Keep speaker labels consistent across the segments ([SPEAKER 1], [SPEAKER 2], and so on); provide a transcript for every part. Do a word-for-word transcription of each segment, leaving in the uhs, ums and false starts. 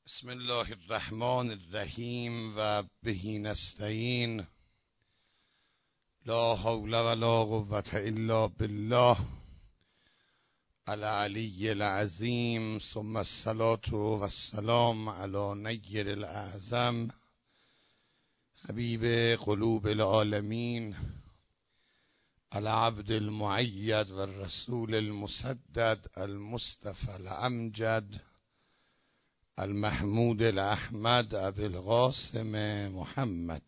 [SPEAKER 1] بسم الله الرحمن الرحیم و بهی نستعین. لا حول ولا قوة الا بالله العلی العظیم. ثم الصلاة والسلام علی نیر الاعظم حبیب قلوب العالمین العبد المؤید و الرسول المسدد المصطفى الامجد المحمود الاحمد ابی القاسم محمد.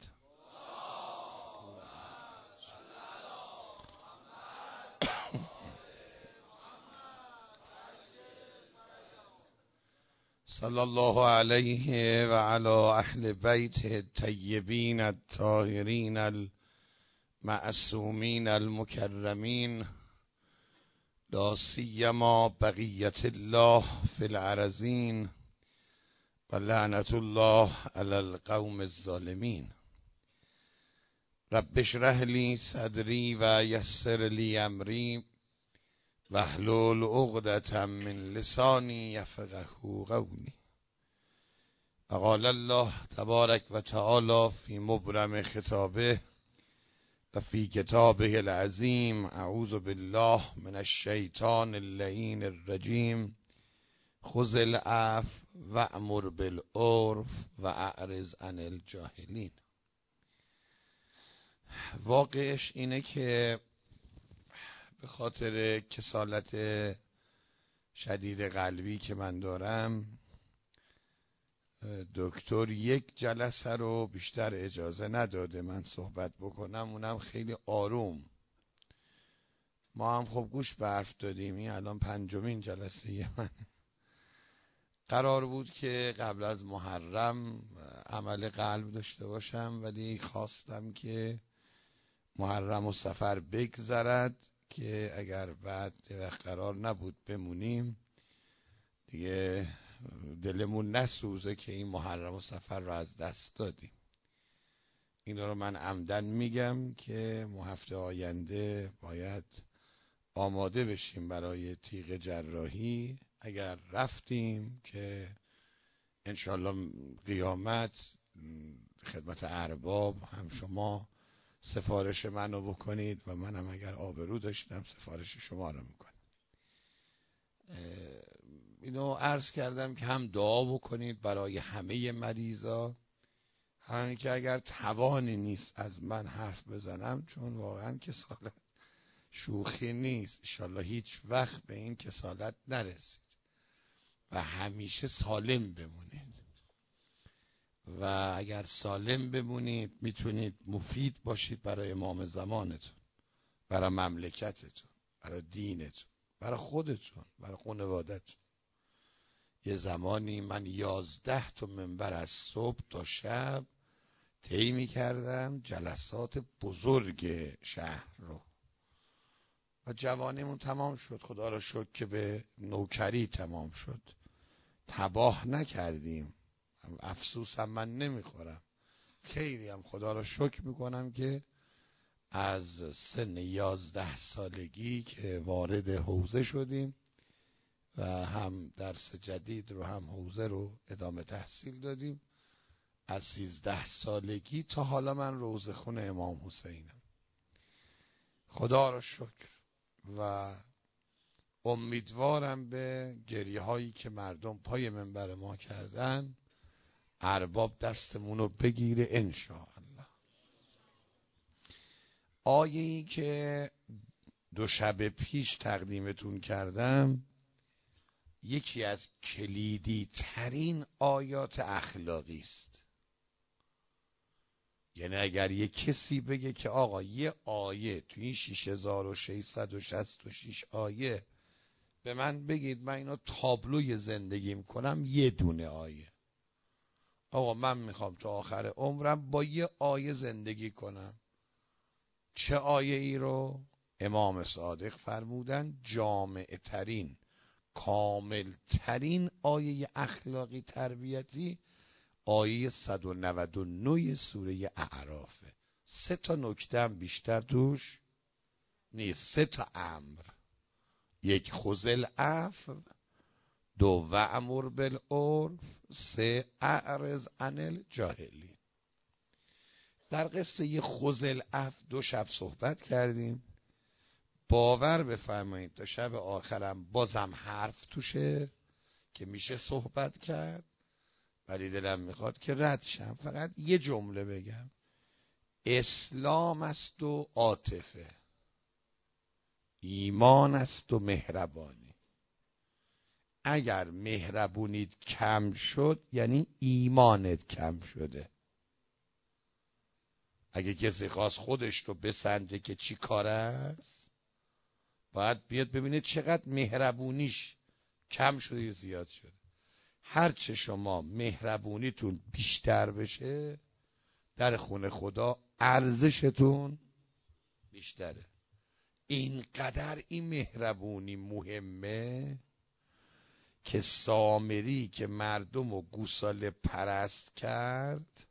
[SPEAKER 1] صلی الله علیه و علی اهل بیت الطیبین الطاهرین المعصومین المکرمین، لا سیما بقیت الله فی الارضین و لعنت الله علی القوم الظالمین. رب اشرح لی صدری و یسر لی امری واحلل عقدة من لسانی یفقهوا قولی. وقال الله تبارک و تعالی فی مبرم خطابه و فی کتابه العظیم: اعوذ بالله من الشیطان اللعین الرجیم، خذ العفو وأمر بالعرف و اعرض عن الجاهلین. واقعش اینه که به خاطر کسالت شدید قلبی که من دارم، دکتر یک جلسه رو بیشتر اجازه نداده من صحبت بکنم، اونم خیلی آروم. ما هم خب گوش به حرف دادیم. این الان پنجمین جلسه من. قرار بود که قبل از محرم عمل قلب داشته باشم، ولی خواستم که محرم و سفر بگذرد که اگر بعد وقت قرار نبود بمونیم دیگه دلمون نسوزه که این محرم و سفر رو از دست دادیم. این رو من عمدن میگم که ما هفته آینده باید آماده بشیم برای تیغ جراحی. اگر رفتیم که انشالله قیامت خدمت ارباب هم شما سفارش منو بکنید و منم اگر آبرو داشتم سفارش شما رو میکنم. اینو عرض کردم که هم دعا بکنید برای همه مریضا، همین که اگر توانی نیست از من حرف بزنم، چون واقعا کسالت شوخی نیست، انشالله هیچ وقت به این کسالت نرسید و همیشه سالم بمونید. و اگر سالم بمونید میتونید مفید باشید برای امام زمانتون، برای مملکتتون، برای دینتون، برای خودتون، برای خانوادتون. یه زمانی من یازده تا منبر از صبح تا شب طی می‌کردم جلسات بزرگ شهر رو و جوانیمون تمام شد. خدا را شکر که به نوکری تمام شد. تباه نکردیم. افسوس هم من نمیخورم. خیلی هم خدا را شکر میکنم که از سن یازده سالگی که وارد حوزه شدیم و هم درس جدید رو هم حوزه رو ادامه تحصیل دادیم، از سیزده سالگی تا حالا من روضه‌خون امام حسینم. خدا را شکر و امیدوارم به گریه هایی که مردم پای منبر ما کردن ارباب دستمونو بگیره انشاءالله. آیه‌ای که دو شب پیش تقدیمتون کردم یکی از کلیدی ترین آیات اخلاقی است. یعنی اگر یک کسی بگه که آقا یه آیه تو این شش هزار و ششصد و شصت و شش آیه به من بگید من اینو تابلوی زندگیم کنم، یه دونه آیه. آقا من میخوام تا آخر عمرم با یه آیه زندگی کنم. چه آیه ای رو؟ امام صادق فرمودن جامع ترین، کامل ترین آیه اخلاقی تربیتی آیه صد و نود و نه سوره اعرافه. سه تا نکته هم بیشتر توش نیست، سه تا امر. یک خذ العفو، دو وأمر بالعرف، سه اعرض عن الجاهلین. در قصه خذ العفو دو شب صحبت کردیم. باور بفرمایید تا شب آخرم بازم حرف توشه که میشه صحبت کرد، ولی دلم میخواد که رد شم. فقط یه جمله بگم: اسلام است و عاطفه، ایمان است و مهربانی. اگر مهربونیت کم شد یعنی ایمانت کم شده. اگه کسی خواست خودش رو بسنجه که چی کار است، باید بیاد ببینه چقدر مهربونیش کم شده یا زیاد شده. هرچه شما مهربونیتون بیشتر بشه در خونه خدا ارزشتون بیشتره. اینقدر این مهربونی مهمه که سامری که مردم رو گوساله پرست کرد،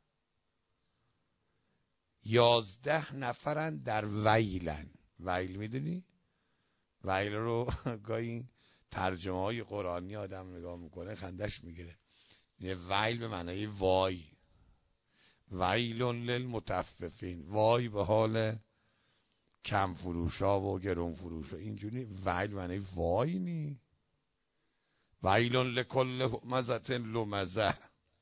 [SPEAKER 1] یازده نفرن در ویلن. ویل میدونی؟ ویل رو گاهی ترجمه های قرآنی آدم نگاه میکنه خندش میگیره. ویل به معنی وای، ویلون للمطففین، وای به حال کم فروشا و گرون فروشا. اینجوری ویل معنی وای نی. ویلون لکل همزة لمزة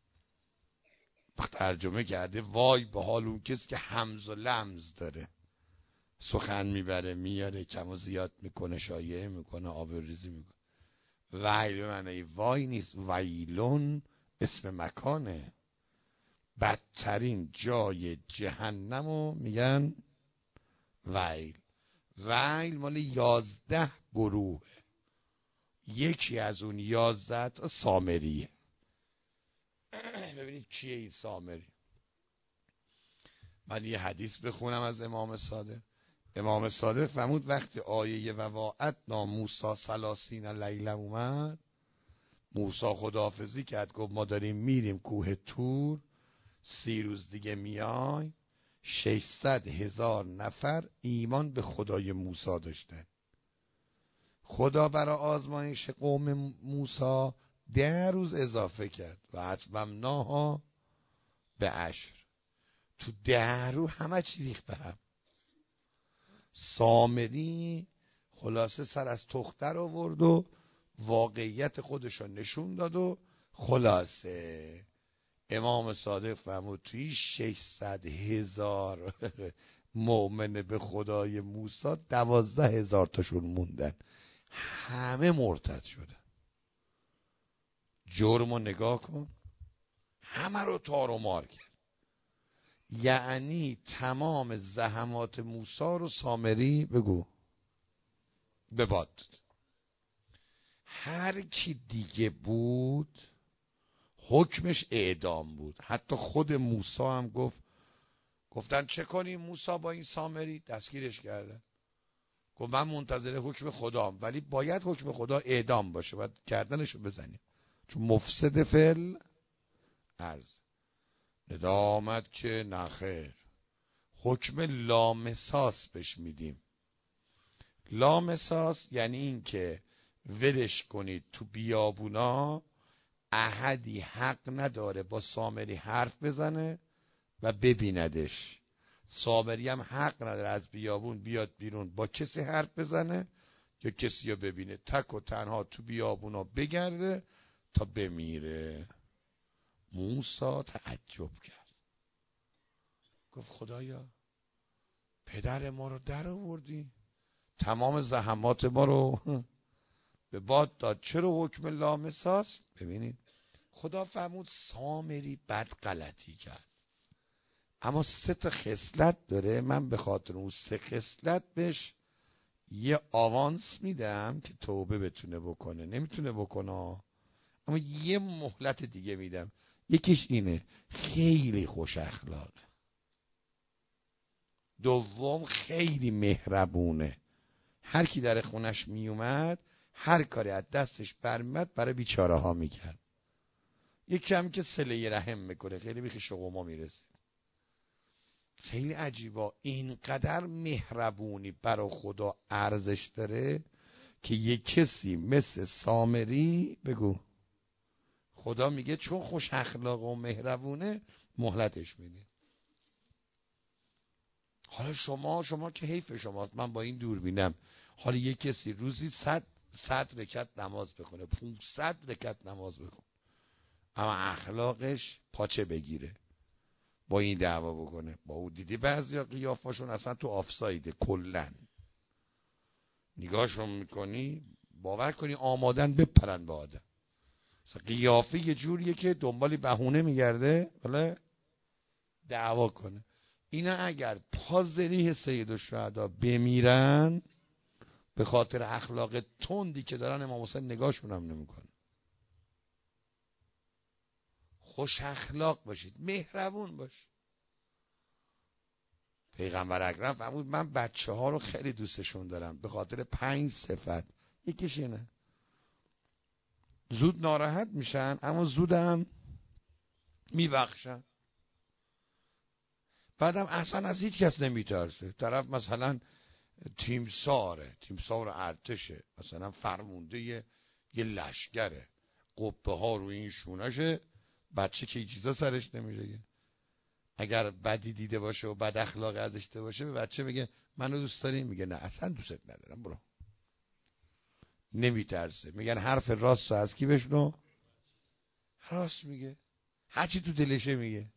[SPEAKER 1] ترجمه کرده وای به حال اون کسی که همز و لمز داره، سخن میبره میاره، کم و زیاد میکنه، شایعه میکنه، آبروریزی میکنه. ویل به معنی وای نیست. ویلون اسم مکانه. بدترین جای جهنمو میگن ویل. ویل مال یازده گروه، یکی از اون یازده تا سامریه. ببینید کیه این سامری. من یه حدیث بخونم از امام صادق. امام صادق فرمود وقتی آیه و وعدنا موسی ثلاثین لیله اومد، موسی خداحافظی کرد، گفت ما داریم میریم کوه طور، سی روز دیگه میای. ششصد هزار نفر ایمان به خدای موسی داشتن. خدا برای آزمایش قوم موسی ده روز اضافه کرد و اتممناها به عشر. تو ده روز همه چی ریخت به هم. سامری خلاصه سر از تختر آورد و واقعیت خودشو نشون داد و خلاصه امام صادق فرمود توی ششصد هزار مؤمن به خدای موسی دوازده هزار تاشون موندن، همه مرتد شدن. جرمو نگاه کن، همه رو تار و مار کرد. یعنی تمام زحمات موسی رو سامری بگو به باد داد. هر کی دیگه بود حکمش اعدام بود. حتی خود موسی هم گفت، گفتن چه کنیم موسی با این سامری؟ دستگیرش کردن. گفت من منتظر حکم خدام، ولی باید حکم خدا اعدام باشه، باید گردنشو بزنیم چون مفسد فعل ارض. ندامت که نخیر، حکم لامساس بهش میدیم. لامساس یعنی این که ولش کنید تو بیابونا، احدی حق نداره با سامری حرف بزنه و ببیندش. سامری هم حق نداره از بیابون بیاد بیرون با کسی حرف بزنه یا کسی رو ببینه. تک و تنها تو بیابونا بگرده تا بمیره. موسی تعجب کرد، گفت خدایا پدر ما رو در آوردی، تمام زحمات ما رو به باد داد، چرا حکم لامساس؟ ببینید خدا فرمود سامری بد غلطی کرد، اما سه تا خصلت داره. من به خاطر اون سه خصلت بهش یه آوانس میدم که توبه بتونه بکنه. نمیتونه بکنه اما یه مهلت دیگه میدم. یکیش اینه، خیلی خوش اخلاقه. دوم خیلی مهربونه. هر کی در خونش میومد هر کاری از دستش برمیاد برای بیچاره ها میکرد. یکی هم که صله رحم میکنه، خیلی بیخی شقوما میرسید. خیلی عجیبا اینقدر مهربونی برای خدا ارزش داره که یک کسی مثل سامری بگو خدا میگه چون خوش اخلاق و مهربونه مهلتش میده. حالا شما شما که حیف شماست، من با این دوربینم، حالا یک کسی روزی صد صد رکعت نماز بخونه، پانصد رکعت نماز بخونه، اما اخلاقش پاچه بگیره، با این دعوا بکنه با او. دیدی بعضیا قیافاشون اصلا تو آفسایده، کلن نگاهشون میکنی باور کنی آمادن بپرن به آدم. قیافه یه جوریه که دنبالی بهونه میگرده ولی دعوا کنه. اینا اگر پازری سید الشهدا بمیرن به خاطر اخلاق تندی که دارن، امام حسین نگاهشون هم نمیکنه. خوش اخلاق باشید، مهربون باشید. پیغمبر اکرم فرمود من بچه ها رو خیلی دوستشون دارم به خاطر پنج صفت. یکیش اینه، زود ناراحت میشن اما زودم میبخشن. بعدم اصلا از هیچ کس نمیترسه. طرف مثلا تیمساره، تیمسار ارتشه، مثلا فرمونده یه, یه لشگره، قبه ها روی این شونشه، بچه که این چیزا سرش نمیشه. اگر بدی دیده باشه و بد اخلاق ازش دیده باشه به بچه میگه منو دوست داری؟ میگه نه اصلا دوستت ندارم برو. نمیترسه. میگن حرف راست از کی بشنو؟ راست میگه، هرچی تو دلشه میگه.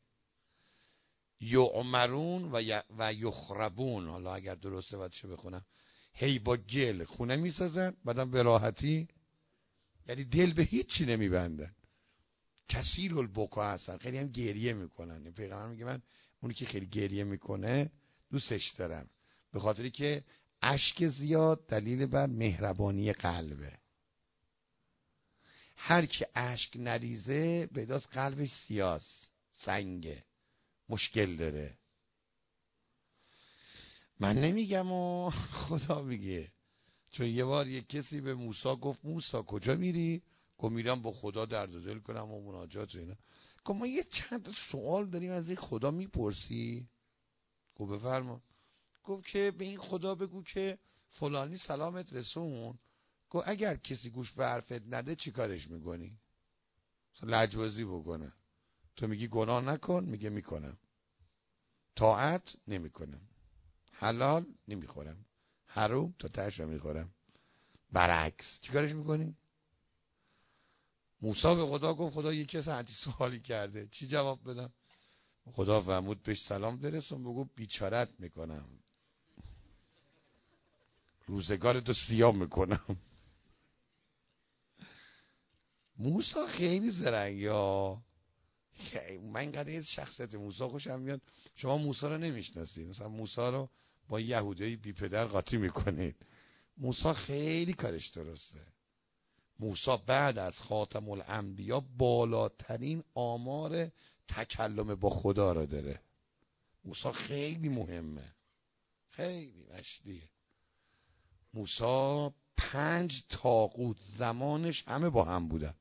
[SPEAKER 1] یعمرون و, ی... و یخربون، حالا اگر درسته باید بخونم، هی با گل خونه میسازن بعدم به راحتی، یعنی دل به هیچی نمیبندن. کثیر البکا هستن، خیلی هم گریه میکنن. پیغمبر میگه من اونی که خیلی گریه میکنه دوستش دارم، به خاطری که اشک زیاد دلیل بر مهربانی قلبه. هر که اشک نریزه بداز قلبش سیاس سنگه، مشکل داره. من نمیگم و خدا میگه. چون یه بار یک کسی به موسی گفت موسی کجا میری؟ گفت میرم با خدا درد و دل کنم و مناجات و اینا. گفت ما یه چند سوال داریم از این خدا میپرسی؟ گفت بفرما. گفت که به این خدا بگو که فلانی سلامت رسون. گفت اگر کسی گوش به حرفت نده چی کارش میکنی؟ لجبازی بکنه. تو میگی گناه نکن، میگه میکنم. طاعت نمیکنم، حلال نمیخورم، حرام تا تهش میخورم. برعکس چی کارش میکنی؟ موسی به خدا گفت خدا یک کس هرچی سوالی کرده چی جواب بدم؟ خدا فرمود بهش سلام برسون بگو بیچارت میکنم، روزگارتو سیاه میکنم. موسی خیلی زرنگی ها. من اینقدر از شخصیت موسی خوشم میاد. شما موسی رو نمیشناسید، مثلا موسی رو با یهودی بی پدر قاطی میکنید. موسی خیلی کارش درسته. موسی بعد از خاتم الانبیا بالاترین آمار تکلم با خدا رو داره. موسی خیلی مهمه، خیلی مشتیه. موسی پنج طاغوت زمانش همه با هم بودن.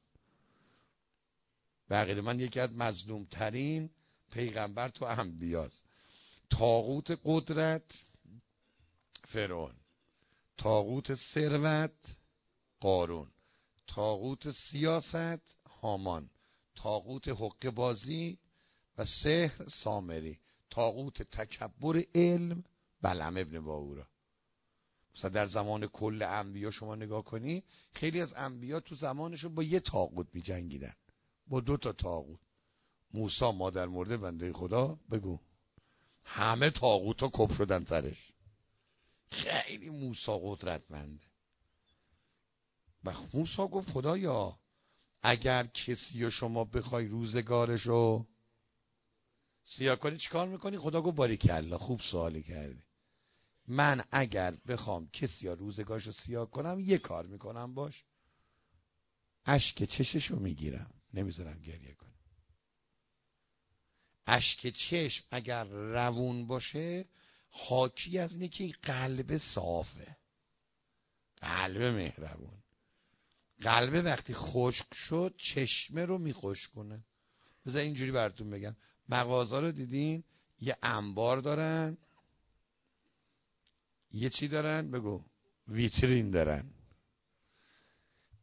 [SPEAKER 1] بقیه من یکی از مظلوم ترین پیغمبر تو انبیاست. طاغوت قدرت فرعون، طاغوت ثروت قارون، طاغوت سیاست هامان، طاغوت حقه بازی و سحر سامری، طاغوت تکبر علم بلعم ابن باورا. مثلا در زمان کل انبیا شما نگاه کنی، خیلی از انبیا تو زمانشون با یه طاغوت می جنگیدن، با دو تا طاغوت. موسی مادر مرده بنده خدا بگو همه طاغوت ها کپ شدن سرش. خیلی موسی قدرتمنده. و موسی گفت خدایا اگر کسی و شما بخوای روزگارشو سیاه کنی چیکار میکنی؟ خدا گفت باریکلا، خوب سوالی کردی. من اگر بخوام کسی یا روزگارشو سیاه کنم یه کار میکنم باش، اشک چششو میگیرم نمیذارم گریه کنه. اشک چشم اگر روون باشه حاکی از اینه که قلب صافه، قلب مهربون. قلب وقتی خشک شد چشمه رو میخشکونه. بذار اینجوری براتون بگم، مغازه رو دیدین یه انبار دارن، یه چی دارن بگو، ویترین دارن.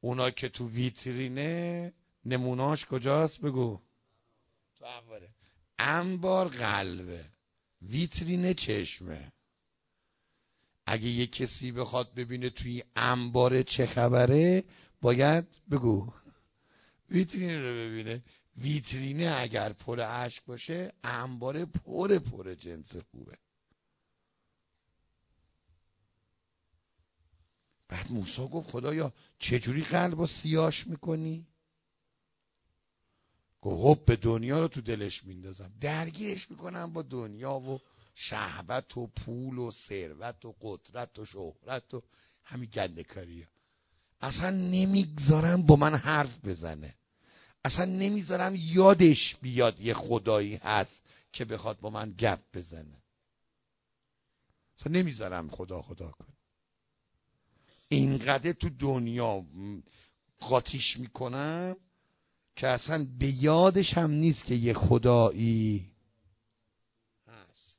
[SPEAKER 1] اونا که تو ویترینه نمونهاش کجاست؟ بگو. تو انباره. انبار قلبه، ویترینه چشمه. اگه یه کسی بخواد ببینه توی انبار چه خبره، باید بگو ویترینه رو ببینه. ویترینه اگر پر اشک باشه، انبار پر پر جنس خوبه. بعد موسی گفت خدایا چجوری قلب رو سیاش میکنی؟ گفت به دنیا رو تو دلش میندازم، درگیرش میکنم با دنیا و شهوت و پول و ثروت و قدرت و شهرت و همین گنده کاریه. اصلا نمیگذارم با من حرف بزنه، اصلا نمیذارم یادش بیاد یه خدایی هست که بخواد با من گپ بزنه. اصلا نمیذارم خدا خدا کنه. اینقدر تو دنیا قاطیش میکنم که اصلا به یادش هم نیست که یه خدایی هست.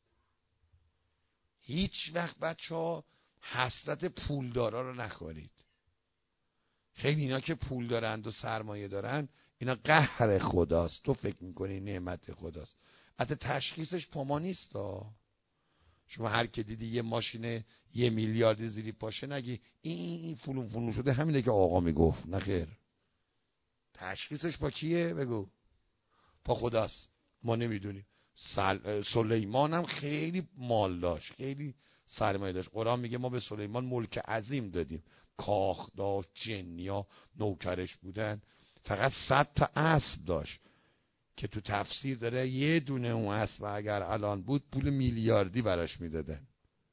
[SPEAKER 1] هیچ وقت بچه ها حسرت پولدارا رو نخورید. خیلی اینا که پول دارند و سرمایه دارن، اینا قهر خداست. تو فکر میکنی نعمت خداست. حتی تشخیصش پا ما نیست ها. شما هر که دیدی یه ماشین یه میلیارد زیری پاشه نگی این این فلون فلون شده، همینه که آقا میگفت. نه خیر، تشخیصش با کیه؟ بگو. با خداست. ما نمیدونیم. سلیمان هم خیلی مال داشت، خیلی سرمایه داشت. قرآن میگه ما به سلیمان ملک عظیم دادیم، کاخ داشت، جنیا نوکرش بودن. فقط صد تا اسب داشت که تو تفسیر داره یه دونه اون اسب اگر الان بود پول میلیاردی براش میدادن.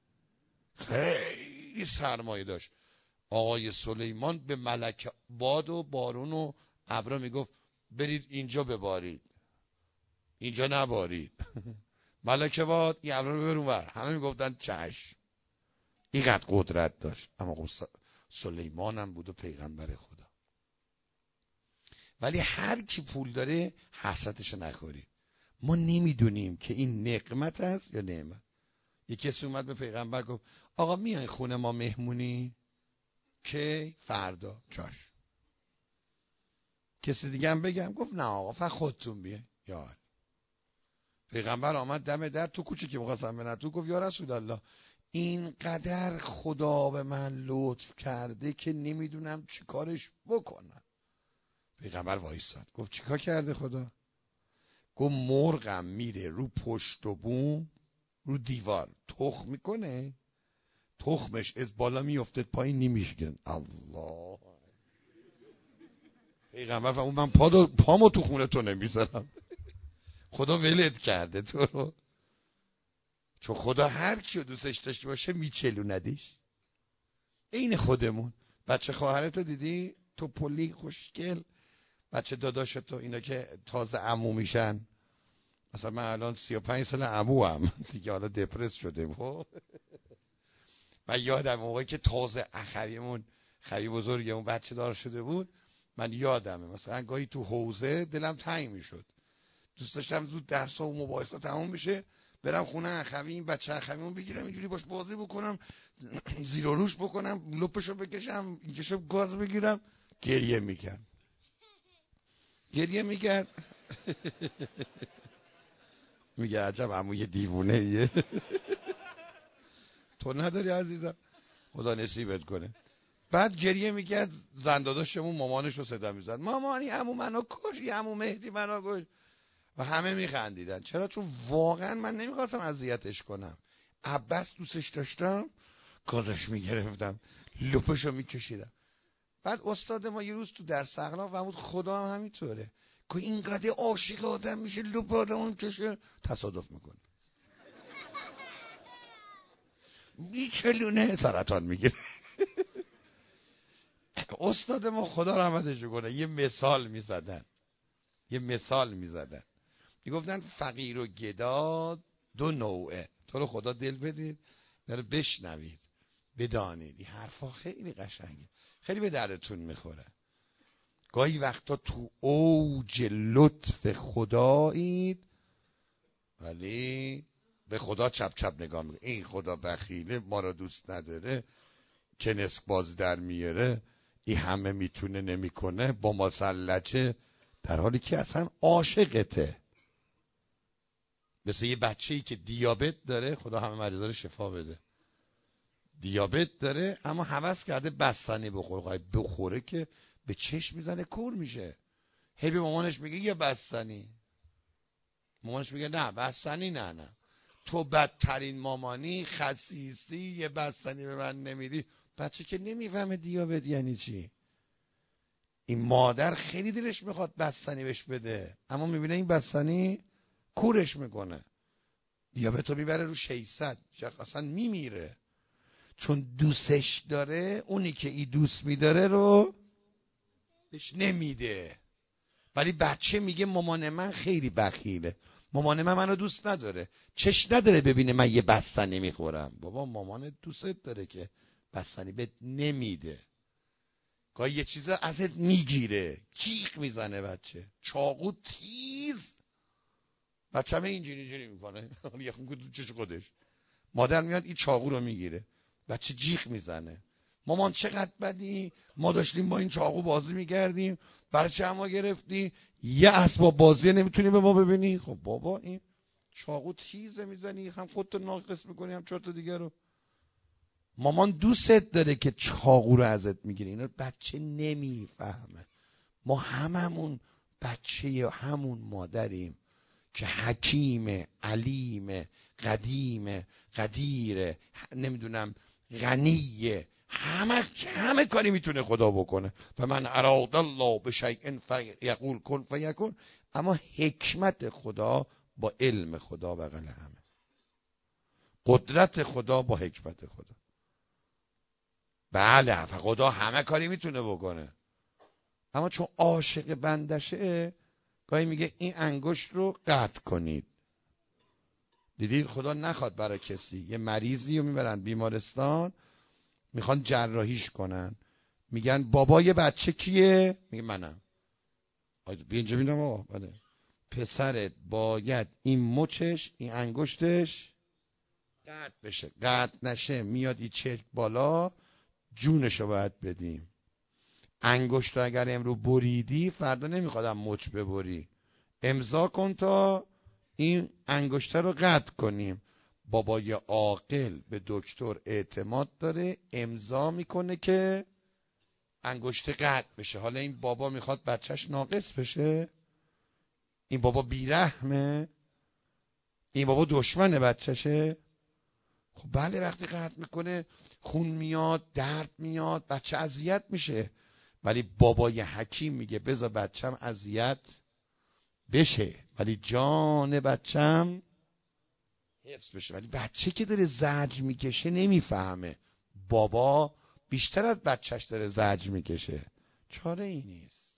[SPEAKER 1] خیلی سرمایه داشت آقای سلیمان. به ملک باد و بارون و ابرا میگفت برید اینجا ببارید، اینجا نبارید. ملک باد این ابرا رو برون ور، همه میگفتن چشم. اینقدر قدرت داشت. اما سلیمان هم بود و پیغمبر خدا. ولی هر کی پول داره حسرتشو نخوری. ما نمیدونیم که این نقمت است یا نعمت. یک کسی اومد به پیغمبر گفت آقا میای خونه ما مهمونی؟ که فردا. چاش. کسی دیگه هم بگم؟ گفت نه آقا فقط خودتون بیاین. یا پیغمبر آمد دم در، تو کوچه که می‌خواستم برن تو، گفت یا رسول الله اینقدر خدا به من لطف کرده که نمیدونم چی کارش بکنم. پیغمبر وایساد گفت چیکار کرده خدا؟ گفت مرغم میره رو پشت و بوم رو دیوار تخم میکنه، تخمش از بالا میفته پایین نمیشگن. الله. پیغمبر فرمود من پا پامو تو خونه تو نمیذارم. خدا ولت کرده تو رو. چون خدا هر کیو دوستش داشته باشه میچلوندش. این خودمون. بچه خواهرتو دیدی تو پلی خوشگل، بچه داداشتو، اینا که تازه عمو میشن. مثلا من الان سی و پنج سال عمو هم دیگه، حالا دپرس شده. من یادم موقعی که تازه اخویمون خوی بزرگمون بچه دار شده بود، من یادمه مثلا گاهی تو حوزه دلم تنگ میشد، دوست داشتم زود درس و مباحثه تموم بشه برم خونه اخوی، این بچه اخویمون بگیرم اینجوری باش بازی بکنم، زیر و روش بکنم، لپشو بکشم، اینکشو گاز بگیرم. گریه میکرد گریه میکرد میگه عجب عمو یه دیوونه ایه. تو نداری عزیزم، خدا نصیبت کنه. بعد گریه میکرد، زنداداشمون مامانش رو صدا میزد مامانی عمو منو کشی، عمو مهدی منو کش. و همه میخندیدن. چرا؟ چون واقعا من نمیخواستم اذیتش کنم. عباس دوستش داشتم، گازش میگرفتم، لپشو میکشیدم. بعد استاد ما یه روز تو درس اخلاق فرمود خدا هم همینطوره که اینقدر عاشق آدم میشه لپ آدمون کشه تصادف میکنه، میچلونه، سرطان میگیره. استاد ما خدا رحمتش کنه یه مثال میزدن یه مثال میزدن میگفتن فقیر و گدا دو نوعه. تو رو خدا دل بدید داره بشنوید بدانید. این حرفا خیلی قشنگه، خیلی به دردتون میخوره. گاهی وقتا تو اوج لطف خدایید ولی به خدا چپ چپ نگاه میکنه. این خدا بخیله، ما را دوست نداره، کنسک باز در میاره، این همه میتونه نمیکنه با مسلجه، در حالی که اصلا عاشقته. مثل یه بچه‌ای که دیابت داره، خدا همه مریضا رو شفا بده، دیابت داره اما هوس کرده بستنی بخوره، بخوره که به چشم میزنه کور میشه، هی به مامانش میگه یه بستنی، مامانش میگه نه بستنی نه نه تو بدترین مامانی، خسیسی، یه بستنی به من نمیدی. بچه که نمیفهمه دیابت یعنی چی. این مادر خیلی دلش میخواد بستنی بهش بده اما میبینه این بستنی کورش میکنه، دیابت رو میبره رو ششصد، اصلا میمیره، چون دوستش داره، اونی که ای دوست میداره رو بهش نمیده. ولی بچه میگه مامان من خیلی بخیله، مامان من منو دوست نداره، چش نداره ببینه من یه بستنی میخورم. بابا مامان دوستت داره که بستنی بهت نمیده، گاهی یه چیز ازت میگیره، جیغ میزنه بچه، چاقو تیز، بچه همه اینجوری اینجوری میکنه یه خون چش خودش، مادر میاد این چاقو رو میگیره، بچه جیغ میزنه، مامان چقدر بدی، ما داشتیم با این چاقو بازی میکردیم، برای چه ما گرفتی، یه اسباب بازی نمیتونی به ما ببینی. خب بابا این چاقو تیزه، میزنی هم خودتو ناقص میکنی هم چهار تا دیگه رو. مامان دوستت داره که چاقو رو ازت میگیره. اینا بچه نمیفهمه. ما هممون بچه همون مادریم که حکیم، علیم، قدیم، قدیر، نمیدونم غنیه، همه همه کاری میتونه خدا بکنه. و من اراد الله بشیء فیقول کن فیکون. اما حکمت خدا با علم خدا بغل همه، قدرت خدا با حکمت خدا. بله خدا همه کاری میتونه بکنه اما چون عاشق بندشه گاهی میگه این انگشت رو قطع کنید. دیدید خدا نخواد برای کسی یه مریضی رو میبرن بیمارستان، میخوان جراحیش کنن، میگن بابای بچه کیه؟ میگه منم. بیا اینجا ببینم آقا. بله پسرت باید این مچش این انگشتش قطع بشه، قطع نشه میاد این چرک بالا، جونشو باید بدیم. انگشت رو اگر امرو بریدی فردا نمیخوادم مچ ببری، امضا کن تا این انگشته رو قطع کنیم. بابای عاقل به دکتر اعتماد داره، امضا میکنه که انگشت قطع بشه. حالا این بابا میخواد بچهش ناقص بشه؟ این بابا بیرحمه؟ این بابا دشمن بچهشه؟ خب بله وقتی قطع میکنه خون میاد، درد میاد، بچه اذیت میشه، ولی بابای حکیم میگه بذار بچم اذیت بشه ولی جان بچم حفظ بشه. ولی بچه که داره زجر میکشه نمیفهمه بابا بیشتر از بچهش داره زجر میکشه، چاره ای نیست.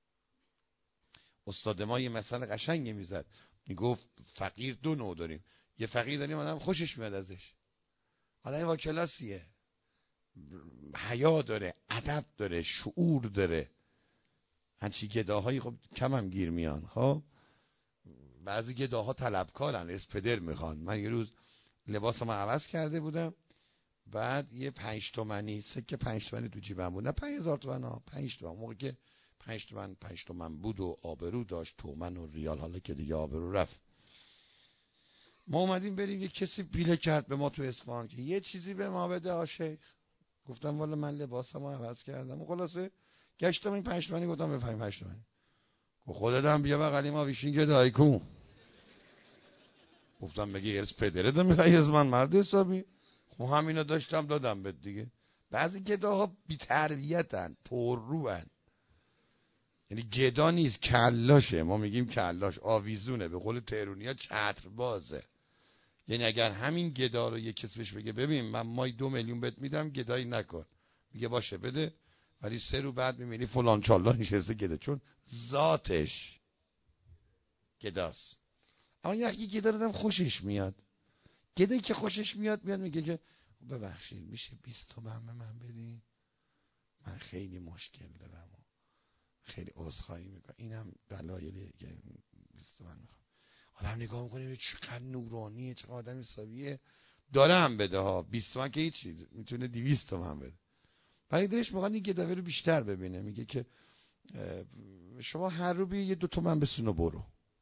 [SPEAKER 1] استاد ما یه مثال قشنگی میزد، میگفت فقیر دو نوع داریم، یه فقیر داریم آدم خوشش میاد ازش، آدم با کلاسیه، حیا داره، ادب داره، شعور داره. هنچی گداهایی خب کم هم گیر میان. خب بعضی گداها طلبکارن، اسپدر میخوان. من یه روز لباسمو عوض کرده بودم، بعد یه پنج تومنی سکه پنج تومنی تو جیبم بود، نه پنج هزار تومن ها، پنج تومن. موقع که پنج تومن پنج تومن بود و آبرو داشت، تومن و ریال، حالا که دیگه آبرو رفت. ما اومدیم بریم، یه کسی پیله کرد به ما تو اصفهان که یه چیزی به ما بده آشه. گفتم والا من لباسمو عوض کردم و خلاصه گشتم این پنج تومنی گفتم بفهمیم پنج تومنی. خودت هم بیا بغلی ما بیشین که دایکو. گفتم مگه ارز پدره دا میخوایی از من مرد حسابی؟ خب همینو داشتم دادم بهت دیگه. بعضی گداها بی تربیتن، پرروان، یعنی گدا نیست کلاشه، ما میگیم کلاش، آویزونه، به قول تهرونیا چتر بازه. یعنی اگر همین گدا رو یک کس بهش بگه ببین من مای دو میلیون بهت میدم گدایی نکن، میگه باشه بده، ولی سه رو بعد میبینی فلان چالا نشسته گدا، چون ذاتش گداست. اما یکی گدا رو دم خوشش میاد، گدایی که خوشش میاد میاد میگه که ببخشید میشه بیست تومن به من بدی، من خیلی مشکل دارم و خیلی عذرخواهی میکنم، اینم دلایلی که بیست تومن میخوام. آدم نگاه میکنه چقدر نورانیه، چقدر آدم حسابیه، داره هم بده ها، بیست تومن که هیچی، میتونه دویست تومن بده. برای دلش میخواد این گداوه رو بیشتر ببینه. میگه که شما هر رو بیا یه دو تومن بسون و برو.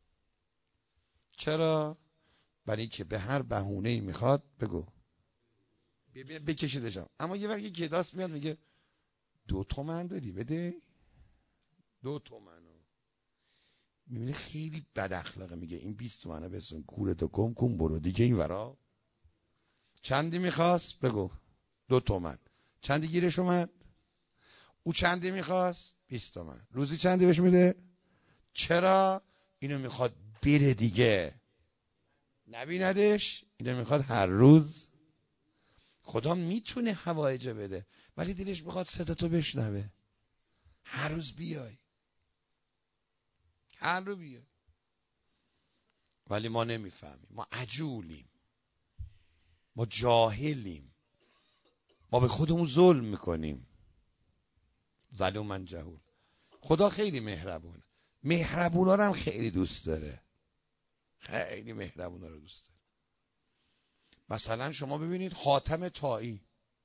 [SPEAKER 1] چرا؟ برای اینکه به هر بهونه‌ای میخواد بگو ببین بکشیدشم. اما یه وقتی گداست میاد میگه دو تومن داری بده، دو تومنو میبینه خیلی بد اخلاقه، میگه این بیست تومنو بسون کورتو گم کن برو دیگه. این ورا چندی میخواست بگو دو تومن. چندی گیرش اومد؟ او چندی میخواست؟ بیست تومن. روزی چندی بهش میده؟ چرا؟ اینو میخواد بره دیگه، نبیندش. اینو میخواد هر روز. خدا میتونه حوایج بده ولی دلش میخواد صداتو بشنوه. هر روز بیای، هر روز بیای. ولی ما نمیفهمیم، ما عجولیم، ما جاهلیم، ما به خودمون ظلم میکنیم. ظلومن جهول. خدا خیلی مهربونه، مهربونا رو هم خیلی دوست داره، خیلی مهربونا رو دوست داره. مثلا شما ببینید حاتم طایی،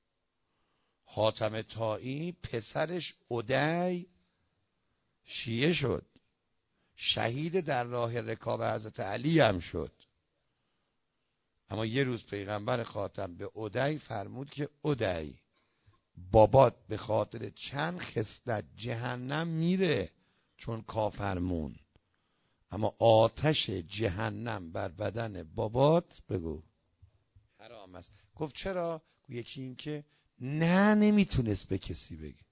[SPEAKER 1] حاتم طایی پسرش عدی شیعه شد، شهید در راه رکاب حضرت علی هم شد. اما یه روز پیغمبر خاتم به عدی فرمود که عدی بابات به خاطر چند خصلت جهنم میره چون کافرمون، اما آتش جهنم بر بدن بابات بگو حرام است. گفت چرا؟ یکی این که نه نمیتونست به کسی بگه،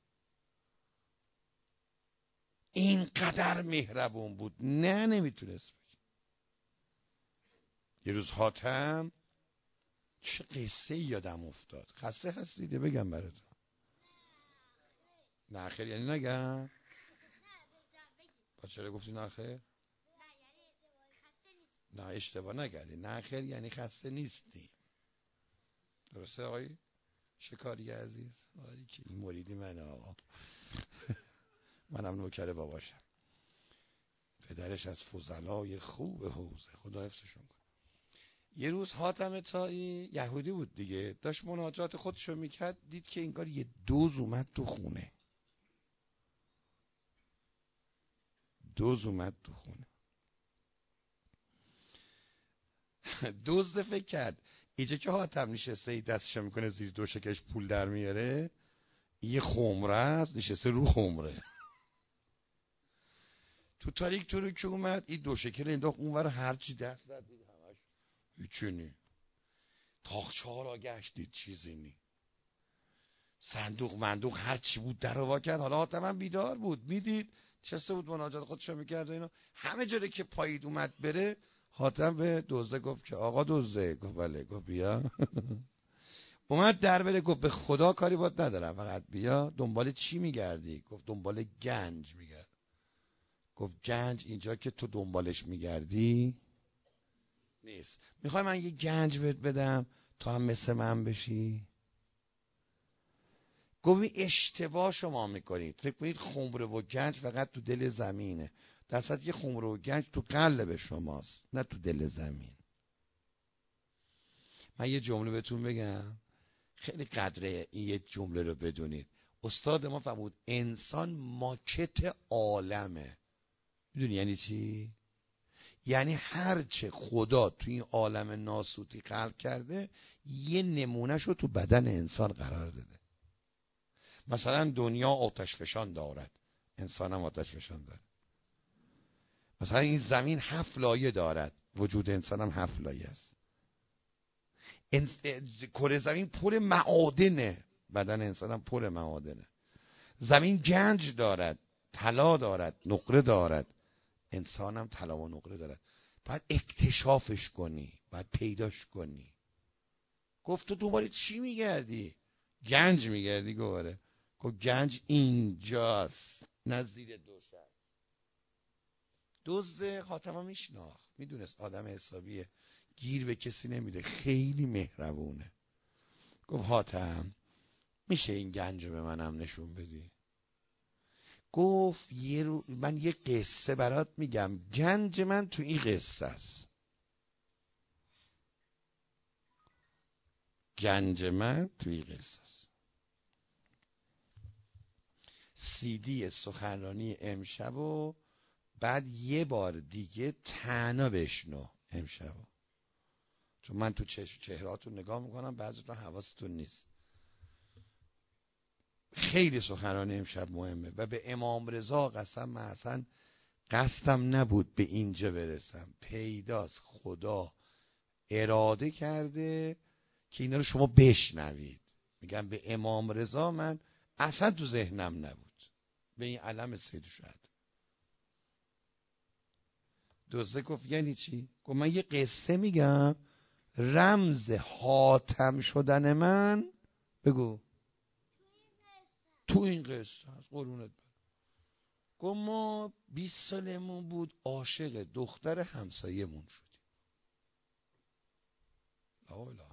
[SPEAKER 1] اینقدر مهربون بود، نه نمیتونست بگه. یه روز حاتم، چه قصه یادم افتاد، خسته هستیده بگم براتون؟ نه خیر یعنی نگم؟ با چرا گفتی نه خیر؟ نه اشتباه نگردی، نه خیر یعنی خسته نیستی. درسته آقای شکاری عزیز؟ آقایی که این مریدی من آقا منم نوکر باباشم، پدرش از فضلای خوب حوزه، خدا حفظشون کنه. یه روز حاتم طایی یهودی بود دیگه، داشت مناجات خودشو میکرد، دید که انگار یه دوز اومد تو خونه، دوز اومد تو خونه. دوز فکر کرد اینجا که حاتم نشسته ای دستشو میکنه زیر دوشکش پول در میاره، یه خمره است نشسته رو خمره. تو تاریک تو رو که اومد این دوشکه انداخت اونور، هرچی دست داد دید همش هیچی نی. تاقچه ها را گشتید چیزی نی، صندوق مندوق هرچی بود در وا کرد. حالا حاتم هم بیدار بود، میدید چسته بود مناجات خودشو میکرد اینا. همه جوری که پایید اومد بره، حاتم به دزده گفت که آقا دزده. گفت بله. گفت بیا. اومد در بره، گفت به خدا کاری باید ندارم، فقط بیا. دنبال چی میگردی؟ گفت دنبال گنج میگرد. گفت گنج اینجا که تو دنبالش میگردی نیست، میخوای من یه گنج بهت بدم تا هم مثل من بشی؟ گفت اشتباه شما میکنید، فکر کنید خمره و گنج فقط تو دل زمینه، در صورتی که خمره و گنج تو قلب شماست نه تو دل زمین. من یه جمله بهتون بگم، خیلی قدره این یه جمله رو بدونید. استاد ما فرمود انسان ماکت عالمه. میدونی یعنی چی؟ یعنی هرچه خدا تو این عالم ناسوتی خلق کرده یه نمونهش رو تو بدن انسان قرار داده. مثلا دنیا آتش فشان دارد، انسان هم آتش فشان داره. مثلا این زمین هفت لایه دارد، وجود انسان هم هفت لایه است. کره زمین پر معادنه، بدن انسان هم پر معادنه. زمین گنج دارد، طلا دارد، نقره دارد، انسان هم طلا و نقره دارد. باید اکتشافش کنی، باید پیداش کنی. گفت تو دوباره چی میگردی؟ گنج میگردی. گواره گفت گنج اینجاست، نه زیر دوشم. دزد حاتم میشناخت، میدونست آدم حسابیه، گیر به کسی نمیده، خیلی مهربونه. گفت حاتم میشه این گنج رو به منم نشون بدی؟ گفت یه رو من یه قصه برات میگم، گنج من تو این قصه است. گنج من تو این قصه است. سیدی سخنرانی امشب و بعد یه بار دیگه تنها بشنو امشب، چون من تو چهرهاتون نگاه میکنم بعضیتون حواستون نیست. خیلی سخنرانی امشب مهمه و به امام رضا قسم، من اصلا قصدم نبود به اینجا برسم، پیداست خدا اراده کرده که اینا رو شما بشنوید. میگم به امام رضا من اصلا تو ذهنم نبود، به این علم سید شهدا. دوسته گفت یعنی چی؟ گفت من یه قصه میگم، رمز حاتم شدن من بگو تو این قصه هست، قرونت برم. گفت ما بیست سالمون بود عاشق دختر همسایه‌مون شدیم. لا اله الا الله.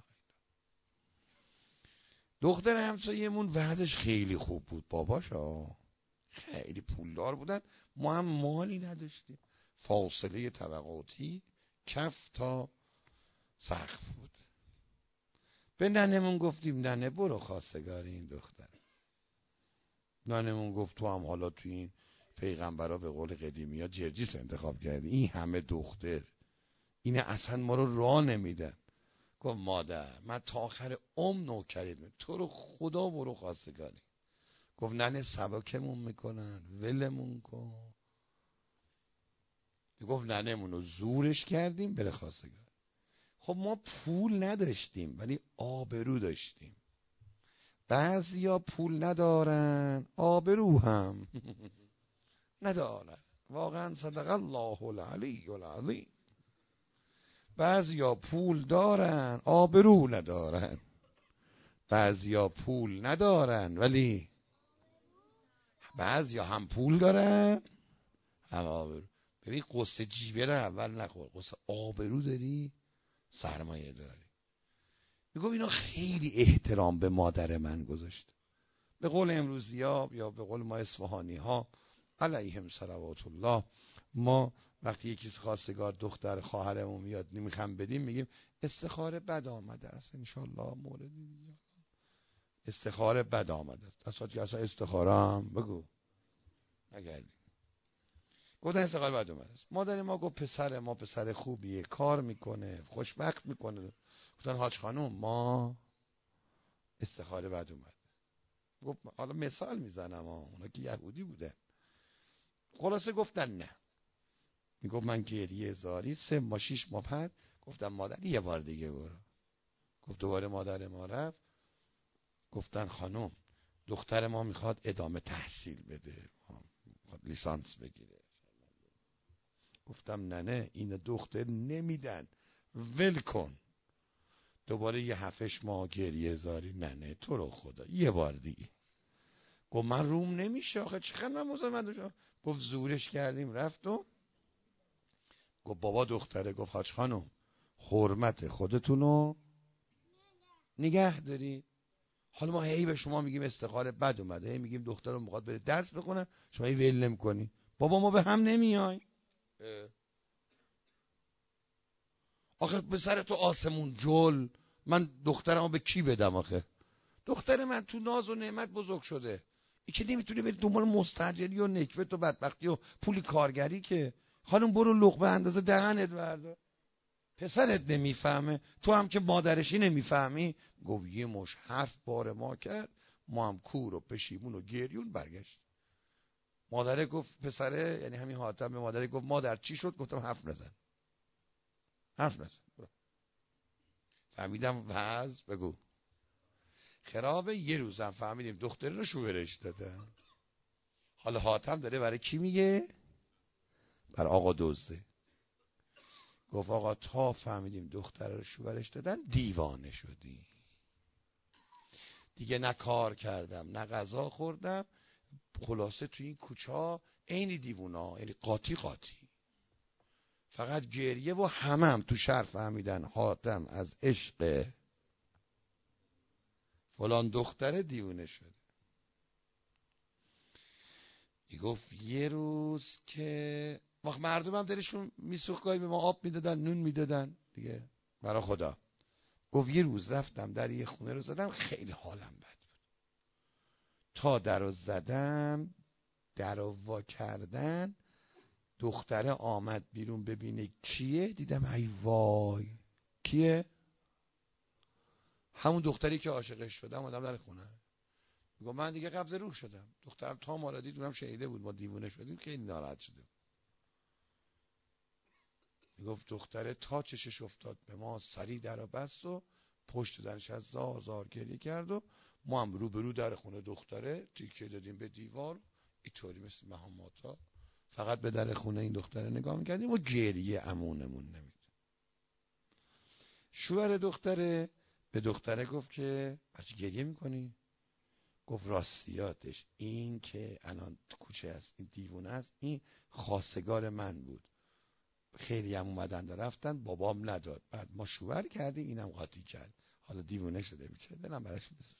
[SPEAKER 1] دختر همسایه‌مون وضعش خیلی خوب بود، باباش ها خیلی پولدار بودن، ما هم مالی نداشتیم، فاصله طبقاتی کف تا سقف بود. به ننمون گفتیم ننه برو خواستگار این دختر. ننمون گفت تو هم حالا تو این پیغمبرا به قول قدیمی ها جرجیس انتخاب کردی، این همه دختر اینه اصلا ما رو راه نمیدن. گفت مادر من تا آخر عمر نوکرت میکنم، تو رو خدا برو خواستگاری. گفت ننه سبکمون میکنن ولمون کن. گفت ننمون رو زورش کردیم بره خواستگاری. خب ما پول نداشتیم ولی آبرو داشتیم. بعضیا پول ندارن آبرو هم ندارن. واقعا صدق الله العلی العظیم. بعضیا پول دارن آبرو ندارن، بعضیا پول ندارن ولی بعضیا هم پول دارن هم آبرو. ببین قصه جیبه رو اول نخور، قصه آبرو داری سرمایه داری. میگم اینا خیلی احترام به مادر من گذاشت. به قول امروزی ها یا به قول ما اصفهانی ها علیهم صلوات الله، ما وقتی یکی خواستگار دختر خواهرمون میاد نمیخوام بدیم میگیم استخاره بد آمده است انشالله موردی دیگه. استخاره بد آمده است اصلا که اصلا استخاره هم بگو نگردیم. گفتن استخاره بد آمده است. مادر ما گفت پسر ما پسر خوبیه، کار میکنه، خوشبخت میکنه. گفتن حاج خانم ما استخاره بد اومد. گفت حالا مثال میزنم ها، اونا که یهودی بودن. خلاصه گفتن نه. میگفت من گریه زاری سه ما شیش ما بعد گفتم مادر یه بار دیگه برو. گفت دوباره مادر ما رفت. گفتن خانم دختر ما میخواد ادامه تحصیل بده، میخواد لیسانس بگیره. گفتم نه نه این دختر نمیدن ول کن. دوباره یه هفتش ماه گریه زاری. نه نه تو رو خدا یه بار دیگه. گفت من روم نمیشه آخه چقدر من مزاحمت. گفت زورش کردیم رفت و گفت بابا دختره. گفت حاج خانم حرمت خودتونو نگه داری. حالا ما هی به شما میگیم استخاره بد اومده، هی میگیم دختر رو میخواد بره درس بخونه، شما هی ول نمی‌کنی. بابا ما به هم نمیای. آخه به سر تو آسمون جل، من دخترمو به کی بدم آخه؟ دختر من تو ناز و نعمت بزرگ شده، این که نمیتونه بری دنبال مستعجلی و نکبت و بدبختی و پولی کارگری که. خانم برو لقمه اندازه دهنت بردار. پسرت نمیفهمه، تو هم که مادرشی نمیفهمی. گفت یه مش حرف بار ما کرد، ما هم کور و پشیمون و گریون برگشت. مادره گفت پسره، یعنی همین حاتم به مادره گفت مادر چی شد؟ گفتم حرف نزن حرف نزن. فهمیدم وز بگو خرابه. یه روزم فهمیدیم دختر رو شوهرش داده. حالا حاتم داره برای کی میگه؟ برای آقا دزده. گفت آقا تا فهمیدیم دختر رو شوهرش دادن دیوانه شدی دیگه، نه کار کردم نه غذا خوردم. خلاصه تو این کوچه ها عین دیوونا، یعنی قاطی قاطی فقط گریه و همه هم تو شهر فهمیدن حاتم از عشق فلان دختر دیوونه شده. ای گفت یه روز که وقت مردم هم دلشون میسوخت گاهی به ما آب میدادن نون میدادن دیگه برای خدا. گفت یه روز رفتم در یه خونه رو زدم، خیلی حالم بد بود. تا در رو زدم، در رو وا کردن، دختره آمد بیرون ببینه کیه، دیدم ای وای کیه؟ همون دختری که عاشقش شدم آدم در خونه. میگم من دیگه قبض روح شدم. دخترم تا ما را دید اونم شهیده بود، ما دیوونه شدیم، خیلی ناراحت شده. میگفت دختره تا چشش افتاد به ما سری در بست و پشت درش از زار زار گریه کرد و ما هم رو به رو در خونه دختره تیکه دادیم به دیوار، اینطوری مثل مهاماتا فقط به در خونه این دختره نگاه میکردیم و گریه امونمون نمید. شوهر دختره به دختره گفت که بچه گریه میکنی؟ گفت راستیاتش این که الان کوچه است، این دیوونه است، این خواستگار من بود، خیلی هم اومدن و رفتن، بابام نداد، بعد ما شوهر کردیم اینم قاطی کرد، حالا دیوونه شده میشه، دلم براش میسوزه.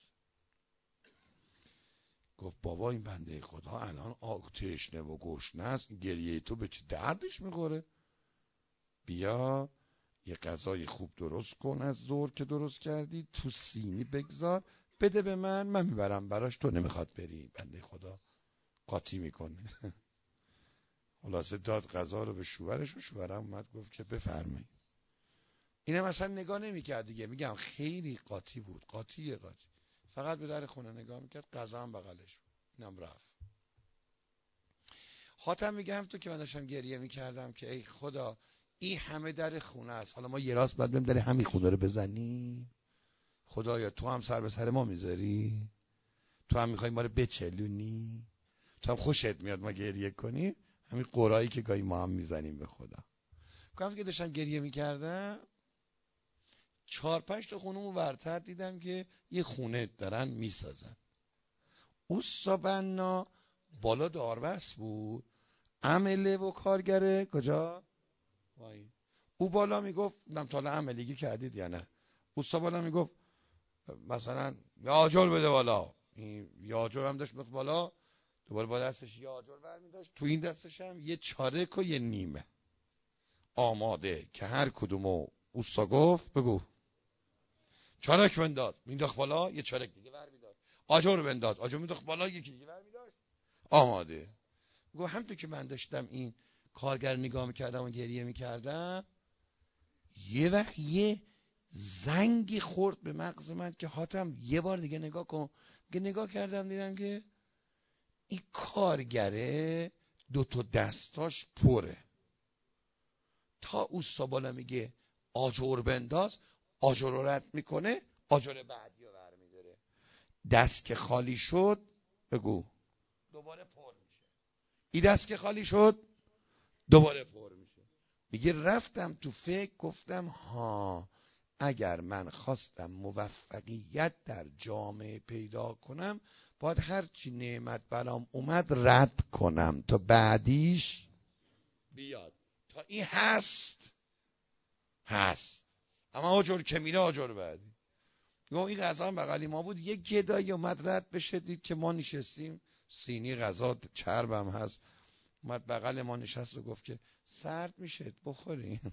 [SPEAKER 1] گفت بابا این بنده خدا الان تشنه و گشنه است، گریه تو به چه دردش میخوره؟ بیا یه غذای خوب درست کن از ظهر که درست کردی، تو سینی بگذار بده به من، من میبرم براش، تو نمیخواد بری. بنده خدا قاطی میکنه. خلاصه داد غذا رو به شوهرش و شوهرم اومد گفت که بفرمایید. اینم اصلا نگاه نمیکرد دیگه، میگم خیلی قاطی بود، قاطیه قاطی، فقط به در خونه نگاه میکرد، غذا هم بغلش بود، اینم رفت. حاتم میگم تو که من داشتم گریه میکردم که ای خدا این همه در خونه است، حالا ما یه راست باید بریم در همین خونه رو بزنیم؟ خدایا تو هم سر به سر ما میذاری؟ تو هم میخوای ما رو بچلونی؟ تو هم خوشت میاد ما گریه کنیم؟ همین قرایی که گاهی ما هم میزنیم به خدا. گفتم که داشتم گریه میکردم، چهار پنج تا خونمون ورتر دیدم که یه خونه دارن میسازن. اوستا بنا بالا داربست بود، عمله و کارگره کجا؟ وای. او بالا میگفت نمتاله عملیگی کردید یا نه؟ اوستا بالا میگفت مثلا یا آجر بده بالا، یا آجر هم داشت میگفت بالا، دوباره با دستش یا آجر برمی داشت، تو این دستش هم یه چارک و یه نیمه آماده که هر کدومو اوستا گفت بگو چارک بنداز، مینداخت بالا، یه چارک دیگه برمی داشت، آجر بنداز، آجر مینداخت بالا، یکی دیگه برمی داشت، آماده. گفت همونطور که من داشتم این کارگر نگاه میکردم و گریه میکردم، یه وقت یه زنگی خورد به مغز من که حاتم یه بار دیگه نگاه کن. که نگاه کردم دیدم که این کارگره دو تا دستاش پره، تا اوستا بالا میگه آجر بنداز، آجر رو رد میکنه، آجر بعدی رو برمیداره، دست که خالی شد بگو دوباره پر میشه، این دست که خالی شد دوباره پر میشه. میگه رفتم تو فکر، گفتم ها اگر من خواستم موفقیت در جامعه پیدا کنم باید هرچی نعمت برام اومد رد کنم تا بعدیش بیاد، تا این هست هست، اما آجر که میره آجر بعدی. گفت این غذا هم بغلی ما بود، یک گدایی اومد رد بشه، دید که ما نشستیم سینی غذا چربم هست، اومد بغل ما نشست و گفت که سرد میشه بخوریم.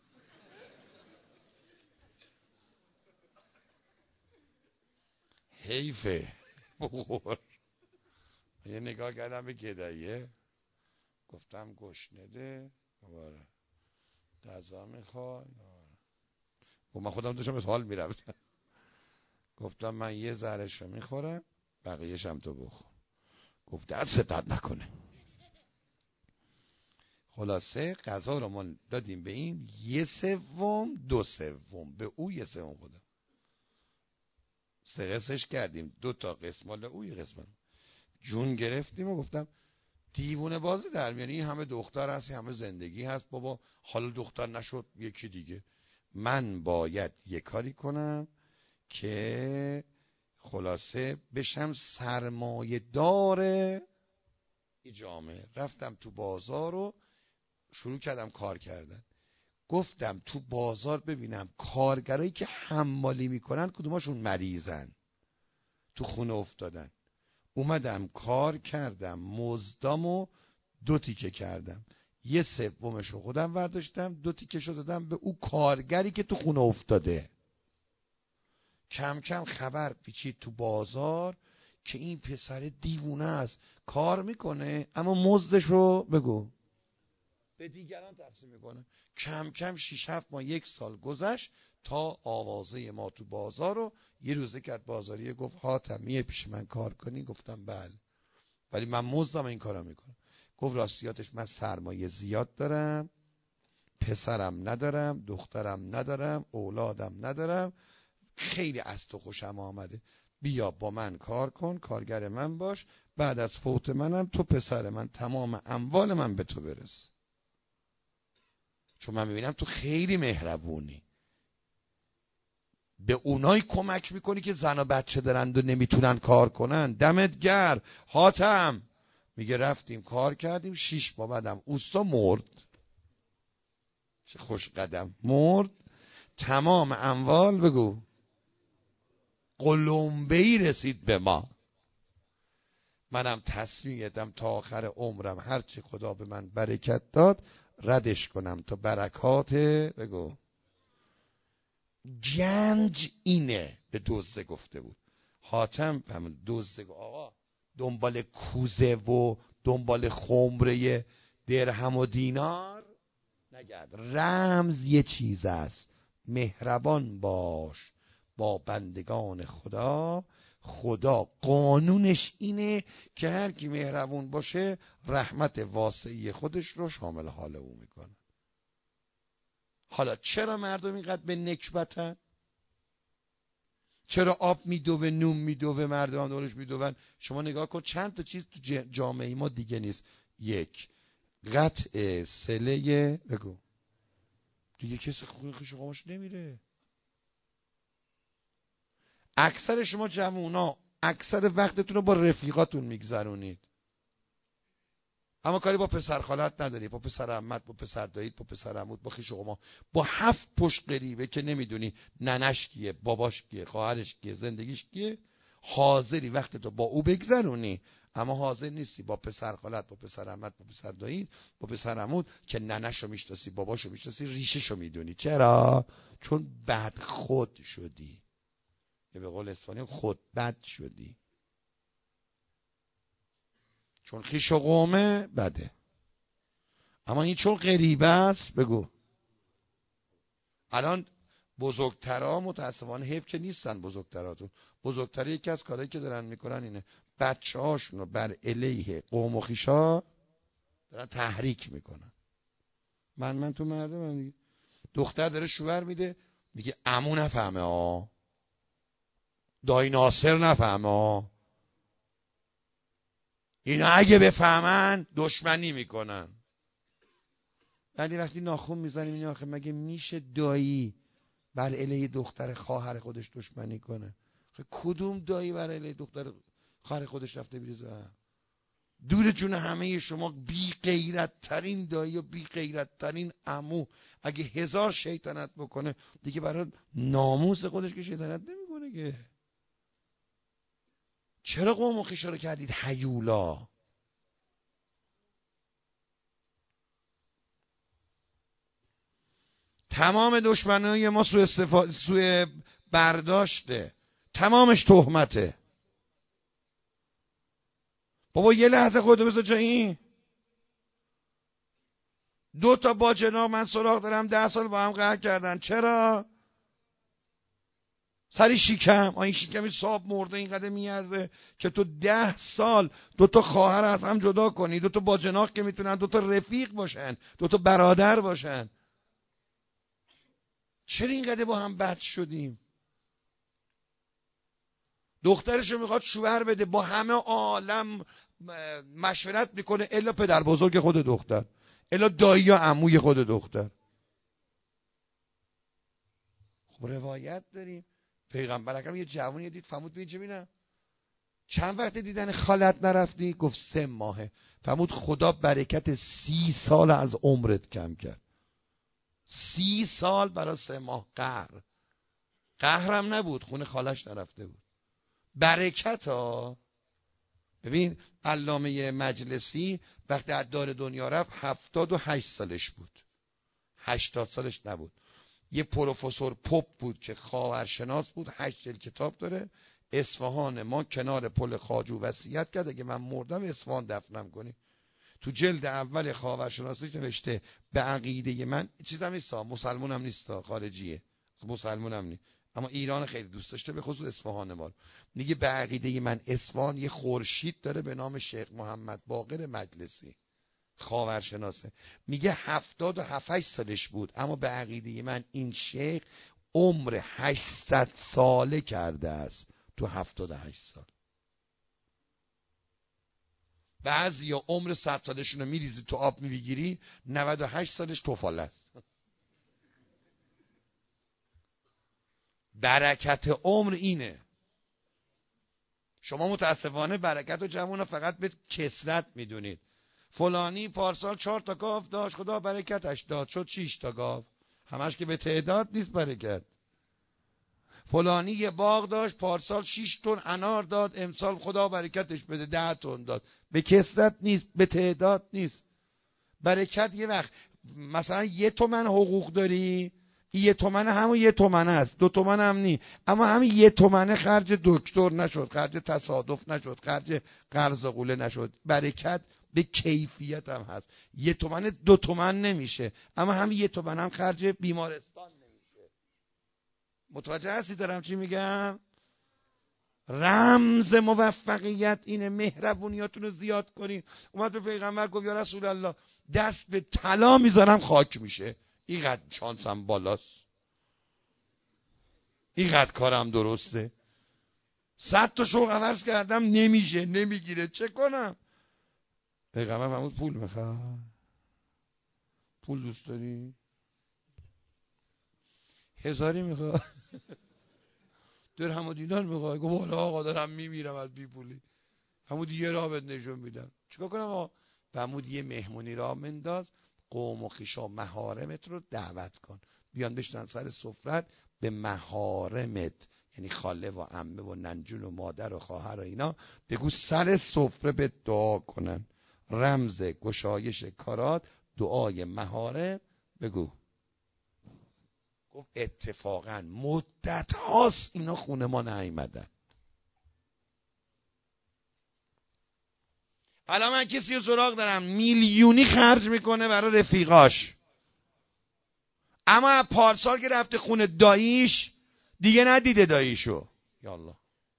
[SPEAKER 1] حیفه بخور. یه نگاه کردم به گداییه، گفتم گشنده دوباره غذا میخوای؟ گفت من خودم داشتم از حال میرفتم، گفتم من یه ذرهشو میخورم بقیه‌شم تو بخور. گفت دست درد نکنه. خلاصه غذا رو ما دادیم به این، یه سوم دو سوم به او، یه سوم خودم، سه قسمش کردیم، دو تا قسم مال او یه قسم. جون گرفتیم و گفتم دیوونه بازی در میانی، این همه دختر هست، این همه زندگی هست، بابا حالا دختر نشد یکی دیگه، من باید یه کاری کنم که خلاصه بشم سرمایه دار این جامعه. رفتم تو بازار و شروع کردم کار کردن. گفتم تو بازار ببینم کارگرایی که حمالی میکنن کدوماشون مریضن، تو خونه افتادن. اومدم کار کردم، مزدامو دو تیکه کردم، یه سومشو خودم برداشتم، دو تیکه‌شو دادم به او کارگری که تو خونه افتاده. کم کم خبر پیچید تو بازار که این پسر دیوونه است، کار میکنه اما مزدش رو بگو به دیگران تقسیم میکنه. کم کم شیش هفت ماه یک سال گذشت تا آوازه ما تو بازار رو یه روزه کرد بازاریه گفت حاتمیه پیش من کار کنی؟ گفتم بله، ولی من مزدم این کارا میکنم. گفت راستیاتش من سرمایه زیاد دارم، پسرم ندارم، دخترم ندارم، اولادم ندارم، خیلی از تو خوشم آمده، بیا با من کار کن، کارگر من باش، بعد از فوت منم تو پسر من تمام اموال من به تو برس، چون من میبینم تو خیلی مهربونی، به اونای کمک میکنی که زن و بچه دارند و نمیتونن کار کنن. دمت گر حاتم. میگه رفتیم کار کردیم، شیش ماه بعدم اوستا مرد. چه خوش قدم، مرد. تمام اموال بگو قلمبه‌ای رسید به ما. منم تصمیم گرفتم تا آخر عمرم هرچی خدا به من برکت داد ردش کنم تا برکات بگو گنج اینه. به دزده گفته بود حاتم، همون دزده گفت آقا دنبال کوزه و دنبال خمره درهم و دینار نگرد، رمز یه چیز است، مهربان باش با بندگان خدا. خدا قانونش اینه که هر کی مهربون باشه رحمت واسعی خودش رو شامل حال او میکنه. حالا چرا مردم اینقدر به نکبتن؟ چرا آب میدوه، نون میدوه، مردم دورش میدوون؟ شما نگاه کن چند تا چیز تو جامعه ما دیگه نیست. یک، قطع صله بگو دیگه کسی خونه خوش قامش نمیره. اکثر شما جوونا اکثر وقتتون رو با رفیقاتون میگذرونید، اما کاری با پسر خالت نداری، با پسر عمت، با پسر داییت، با پسر عموت، با خویش و با هفت پشت قریبه که نمیدونی ننش کیه، باباش کیه، خواهرش کیه، زندگیش کیه، حاضری وقتتو با او بگذرونی، اما حاضر نیستی با پسر خالت، با پسر عمت، با پسر داییت، با پسر عموت که ننشو میشناسی، باباشو میشناسی، ریشهشو میدونی. چرا؟ چون بد خود شدی، که به قول اسپانیایی خود بد شدی، چون خویش و قومه بده. اما این چون غریبه است بگو. الان بزرگترها متاسفانه حیف که نیستن، بزرگتراتون بزرگتر یکی از کارهایی که دارن میکنن اینه بچه هاشون رو بر علیه قوم و خویشا دارن تحریک میکنن. من من تو مردم دیگه دختر داره شوهر میده میگه عمو نفهمه ها، دایی ناصر نفهمه ها، اینا اگه بفهمن دشمنی میکنن. ولی وقتی ناخون میزنیم این آخه مگه میشه دایی بر علیه دختر خواهر خودش دشمنی کنه؟ کدوم دایی بر علیه دختر خواهر خودش رفته بریزه؟ دور جون همه شما بی غیرت ترین دایی و بی غیرت ترین عمو اگه هزار شیطنت بکنه دیگه برای ناموس خودش که شیطنت نمیکنه که. چرا قوم و خویشا رو کردید هیولا؟ تمام دشمنای ما سوء استفاده، سوء برداشته، تمامش تهمته. بابا یه لحظه خودتو بذار جای این. دو تا با جناب من سراغ دارم ده سال با هم قهر کردن. چرا؟ سری شیکم. این شیکمی صاحب مرده اینقدر میارزه که تو ده سال دو تا خواهر از هم جدا کنی، دو تا با جناق که میتونن دو تا رفیق باشن، دو تا برادر باشن. چرا اینقدر با هم بد شدیم؟ دخترشو میخواد شوهر بده، با همه عالم مشورت میکنه الا پدر بزرگ خود دختر، الا دایی یا عموی خود دختر. خب روایت داریم پیغمبر اکرم یه جوونی دید فرمود ببین چه ببینم چند وقت دیدن خالت نرفتی؟ گفت سه ماهه. فرمود خدا برکت سی سال از عمرت کم کرد. سی سال برای سه ماه قهر. قهرم نبود، خونه خالش نرفته بود. برکت ها. ببین علامه مجلسی وقتی از دار دنیا رفت هفتاد و هشت سالش بود، هشتاد سالش نبود. یه پروفسور پوپ بود که خواهرشناس بود، هشت جلد کتاب داره، اصفهان ما کنار پل خواجو وصیت کرده که من مردم اصفهان دفنم کنی. تو جلد اول خاورشناسی نوشته به عقیده من، چیزم نیست، مسلمونم نیست، خارجیه، مسلمونم نیست، اما ایران خیلی دوست داشته، به خصوص اصفهان ما. میگه به عقیده من اصفهان یه خورشید داره به نام شیخ محمد باقر مجلسی، خاورشناسه. میگه هفتاد و هفت سالش بود، اما به عقیده من این شیخ عمر هشتصد ساله کرده است تو هفتاد و هشت سال. بعضی یا عمر صد سالشون رو میریزی تو آب میگیری، نود و هشت سالش توفاله است. برکت عمر اینه. شما متاسفانه برکت و جمعون فقط به کثرت میدونید. فلانی پارسال چهار تا گاو داشت، خدا برکتش داد، شد شش تا گاو. همش که به تعداد نیست برکت. فلانی یه باغ داشت، پارسال شش تن انار داد، امسال خدا برکتش بده ده تن داد. به کثرت نیست، به تعداد نیست. برکت یه وقت مثلا یه تومن حقوق داری، یه تومن همون یه تومن است، دو تومن هم نی، اما همین یه تومن خرج دکتر نشد، خرج تصادف نشد، خرج قرض قوله نشد. برکت به کیفیت هم هست. یه تومن دو تومن نمیشه، اما همین یه تومن هم خرج بیمارستان نمیشه. متوجه هستی دارم چی میگم؟ رمز موفقیت اینه. مهربونیاتون رو زیاد کنین. اومد به پیغمبر گفت یا رسول الله دست به طلا میذارم خاک میشه، اینقدر شانسم بالاست، اینقدر کارم درسته، صد تا شوق عوض کردم نمیشه، نمیگیره، چه کنم؟ پیغمبر فرمود پول میخواد؟ پول دوست داری؟ هزاری میخواد؟ درهم و دینار میخواد؟ گفت والا آقا دارم میمیرم از بی پولی. فرمود یه راه بهت نشون میدم. چیکار کنم آقا؟ فرمود یه مهمونی راه منداز، قوم و خویش و محارمت رو دعوت کن، بیان بشنن سر سفرت، به محارمت یعنی خاله و عمه و ننجون و مادر و خواهر و اینا بگو سر سفره به دعا کنن. رمز گشایش کارات دعای محارم بگو. گفت اتفاقا مدت هاست اینا خونه ما نیومدن. الان من کسی رو سراغ دارم میلیونی خرج میکنه برای رفیقاش، اما پارسال که رفته خونه داییش دیگه ندیده داییشو. یالله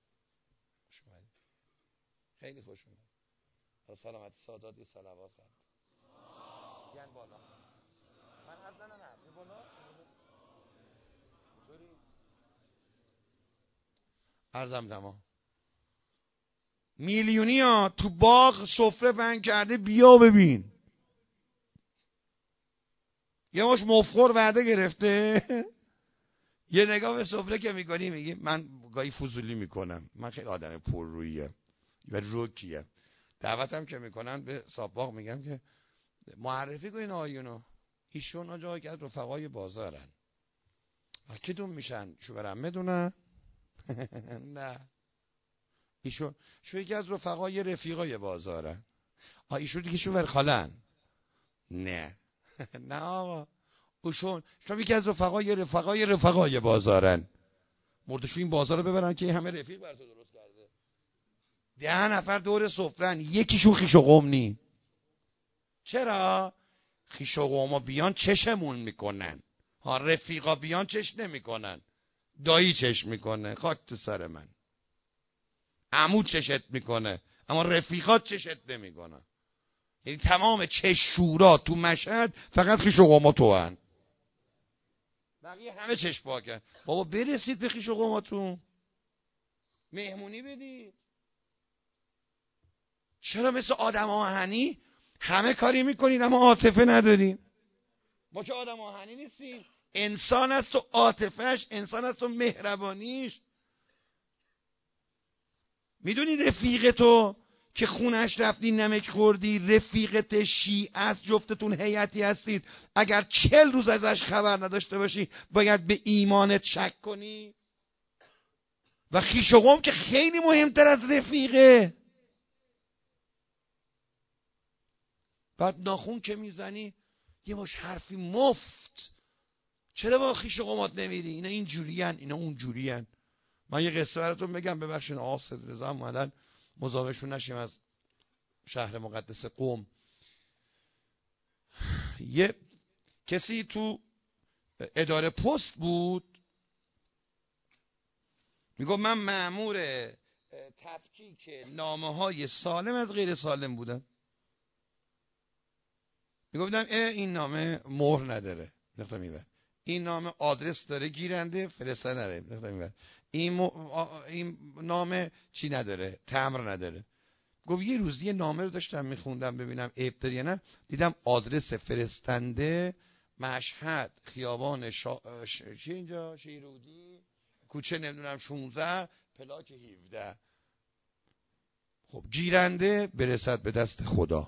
[SPEAKER 1] خیلی خوش اومد. سلامت سادات یه صلوات کرد. بیان بالا. من حرف نه نه نه بالا. عرضم تمام. میلیونی ها تو باغ سفره بند کرده، بیا ببین. یه مش مفخور وعده گرفته. یه نگاه به سفره که میکنی میگی من گاهی فضولی میکنم، من خیلی آدم پرروییم و روکیم. دعوتم که میکنن به ساباق میگم که معرفی کنین آیونو، ایشون آجا که از رفقای بازارن. کدوم میشن؟ شوهرم میدونن؟ نه ایشون شو یکی از رفقای رفیقای بازارن. آ ایشون دیگه شوهر خالن؟ نه نه آقا اوشون شما یکی از رفقای رفقای رفقای بازارن. مردشو این بازار رو ببرن که همه رفیق براتو درست کرده. ده نفر دور سفرن، یکیشون خیش و قوم نی. چرا؟ خیش و قوما بیان چشمون میکنن، ها رفیقا بیان چش نمیکنن. دایی چش میکنه، خاک تو سر من. عمو چشت میکنه، اما رفیقات چشت نمیکنه. یعنی تمام چش شورا تو مشهد فقط خیش و قوما تو هن. بقیه همه چش پاکن. بابا برسید به خیش و قوماتون، مهمونی بدید. چرا مثل آدم آهنی همه کاری میکنید اما عاطفه ندارین؟ ما که آدم آهنی نیستیم. انسان است و عاطفهش، انسان است و مهربانیش. میدونی رفیق تو که خونش رفتی نمک خوردی، رفیقت شیعه است، جفتتون هیئتی هستید، اگر چل روز ازش خبر نداشته باشی باید به ایمانت شک کنی؟ و خویش و قوم که خیلی مهمتر از رفیقه. بعد ناخون که میزنی یه مش حرفی مفت. چرا با خویش و قومات نمیری؟ اینا این جورین، اینا اون جورین. من یه قصه براتون بگم، ببخشید آقا صدرضا اومدن مزاحمشون نشیم از شهر مقدس قم. یه کسی تو اداره پست بود، میگو من مأمور تفکیک نامه های سالم از غیر سالم بودم. میگو بودم این نامه مهر نداره، نقطه میبر. این نامه آدرس داره گیرنده فرستاده نداره، نقطه میبر. این, م... این نامه چی نداره، تمر نداره. گفت یه روز یه نامه رو داشتم میخوندم ببینم عیب داره یا نه، دیدم آدرس فرستنده مشهد، خیابان شا... ش... چی اینجا شیرودی، کوچه نمیدونم شانزده، پلاک هفده. خب گیرنده برسد به دست خدا.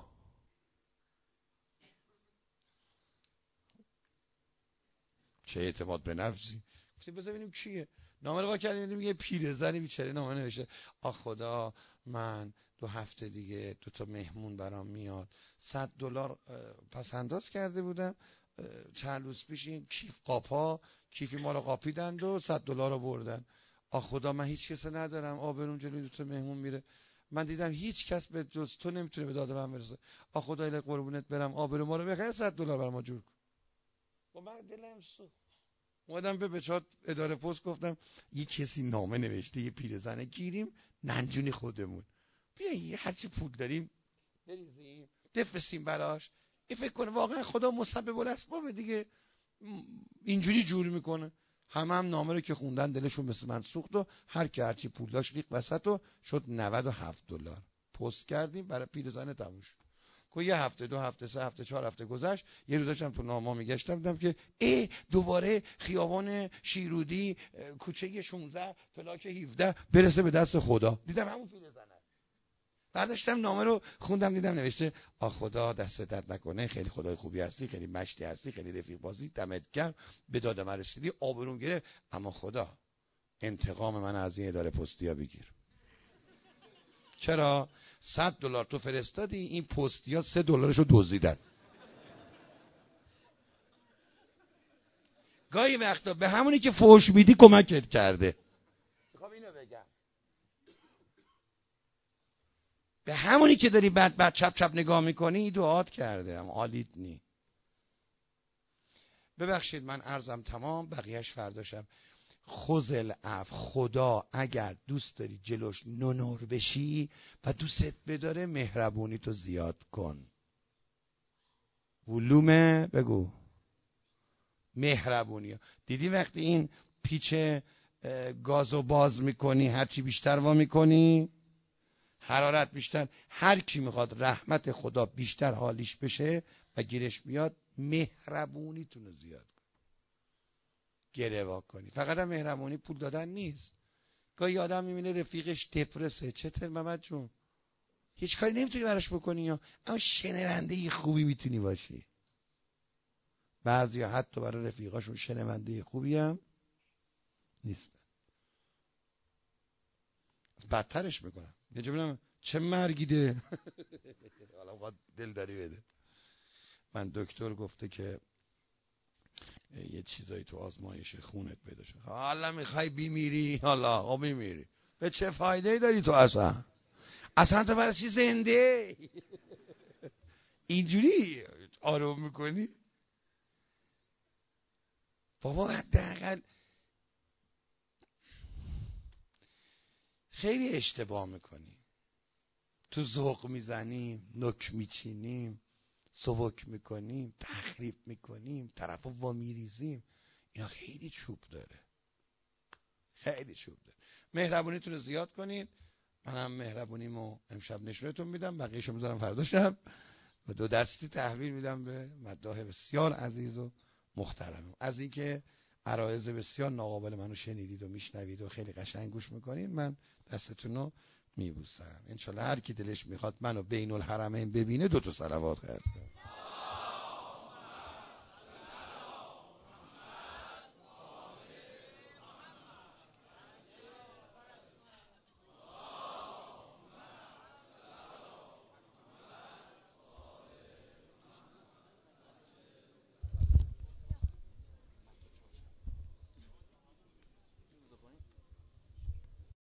[SPEAKER 1] چه اعتماد به نفسی. گفتیم بذار ببینیم کیه. نامه رو با کردیم، یه پیرزنی بیچاره نامه نوشته: آخ خدا، من دو هفته دیگه دو تا مهمون برام میاد، صد دلار پس انداز کرده بودم، چند روز پیش این کیف قاپا کیفی ما رو قاپیدند و صد دلار رو بردن. آخ خدا، من هیچ کس ندارم، آبروم جلوی دو تا مهمون میره، من دیدم هیچ کس به جز تو نمیتونه به داد من برسه. آخ خدا الهی قربونت برم، آبرو ما رو بخیر، صد دلار بر ما جور کن. و من دلم سوخت. اومدم به بچه‌ها اداره پست گفتم یه کسی نامه نوشته، یه پیرزنه گیریم ننجونی خودمون، بیاین هرچی پول داریم بریزیم بفرستیم براش، این فکر کنه واقعا خدا مسبب الاسباب دیگه، اینجوری جور میکنه. همه هم نامه رو که خوندن دلشون مثل من سوخت و هر کی هرچی پول داشت ریخت وسط و شد نود و هفت دلار. پست کردیم برای پیرزن تموم شد. که یه هفته، دو هفته، سه هفته، چهار هفته گذشت، یه روز داشتم تو نامه میگشتم دیدم که ای دوباره خیابان شیرودی کوچه شانزده پلاک هفده برسه به دست خدا. دیدم همون پیرزنه. برداشتم نامه رو خوندم، دیدم نوشته: آ خدا دست درد نکنه، خیلی خدای خوبی هستی، خیلی مشتی هستی، خیلی رفیق بازی، دمت گرم، به داد من رسیدی، آبروم گرفت، اما خدا انتقام من از این اداره پستیا بگیر. چرا؟ صد دلار تو فرستادی، این پستیا سه دلارشو دزدیدن. گاهی وقتا به همونی که فحش میدی کمکت کرده. میخوام اینو بگم، به همونی که داری بعد بعد چپ چپ نگاه میکنی دعات کرده، هم حالیت نی. ببخشید من عرضم تمام، بقیهش فرداشم. خذل اف، خدا اگر دوست داری جلوش نونور بشی و دوستت بداره، مهربونی تو زیاد کن. ولومه بگو مهربونی. دیدی وقتی این پیچ گازو باز میکنی هرچی بیشتر وا میکنی حرارت بیشتر، هر کی میخواد رحمت خدا بیشتر حالیش بشه و گیرش بیاد، مهربونیتون رو زیاد کن، گره وا کنی. فقط هم مهربونی پول دادن نیست. گاهی آدم میبینه رفیقش دپرسه، چته محمد جون، هیچ کاری نمیتونی براش بکنی یا اما شنونده خوبی میتونی باشی. بعضیا حتی برای رفیقاشون شنونده خوبی هم نیست، بدترش میکنم. یه جا ببینم چه مرگیده حالا وقت دل داری بده. من دکتر گفته که یه چیزایی تو آزمایش خونت پیدا شد، حالا میخوای بیمیری، حالا آقا بیمیری، به چه فایده داری تو اصلا؟ اصلا تو برای چی زنده؟ اینجوری آروم میکنی؟ بابا حداقل خیلی اشتباه میکنیم، تو ذوق میزنیم، نک میچینیم، سبک میکنیم، تخریب میکنیم، طرفو وا میریزیم. اینا خیلی چوب داره، خیلی چوب داره. مهربونیتون رو زیاد کنید. منم مهربونیمو امشب نشونتون میدم، بقیه‌شو میذارم فردا شب و دو دستی تحویل میدم به مداح بسیار عزیز و محترم. از اینکه عرایض بسیار ناقابل منو شنیدید و میشنوید و خیلی قشنگ گوش میکنید، من دستتون رو میبوسم. انشالله هر کی دلش میخواد منو بین الحرمین ببینه دو تا صلوات خرد کنه.